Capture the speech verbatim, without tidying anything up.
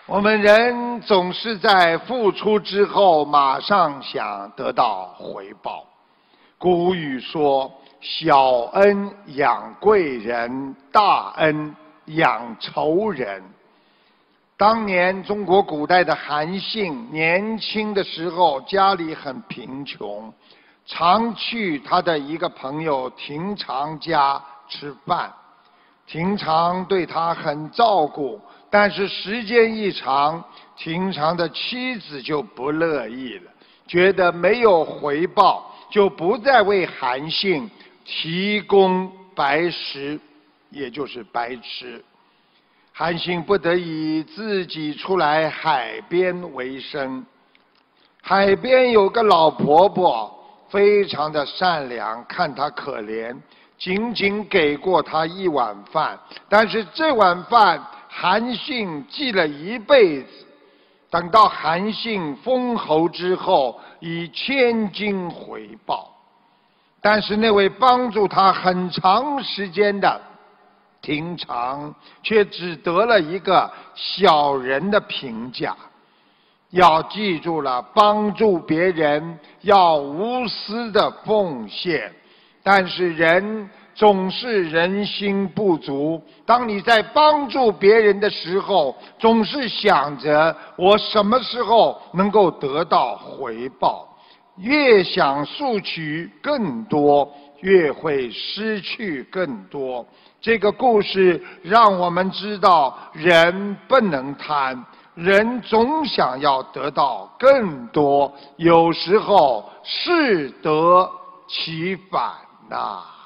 我们人总是在付出之后马上想得到回报。古语说：“小恩养贵人，大恩养仇人。”当年中国古代的韩信年轻的时候家里很贫穷，常去他的一个朋友廷常家吃饭。廷常对他很照顾，但是时间一长，廷常的妻子就不乐意了，觉得没有回报，就不再为韩信提供白食，也就是白吃。韩信不得已自己出来海边为生。海边有个老婆婆，非常的善良，看他可怜，仅仅给过他一碗饭，但是这碗饭韩信记了一辈子。等到韩信封侯之后，以千金回报。但是那位帮助他很长时间的廷常，却只得了一个小人的评价。要记住了，帮助别人要无私的奉献，但是人总是人心不足。当你在帮助别人的时候，总是想着我什么时候能够得到回报，越想索取更多，越会失去更多。这个故事让我们知道，人不能贪，人总想要得到更多，有时候适得其反呐、啊。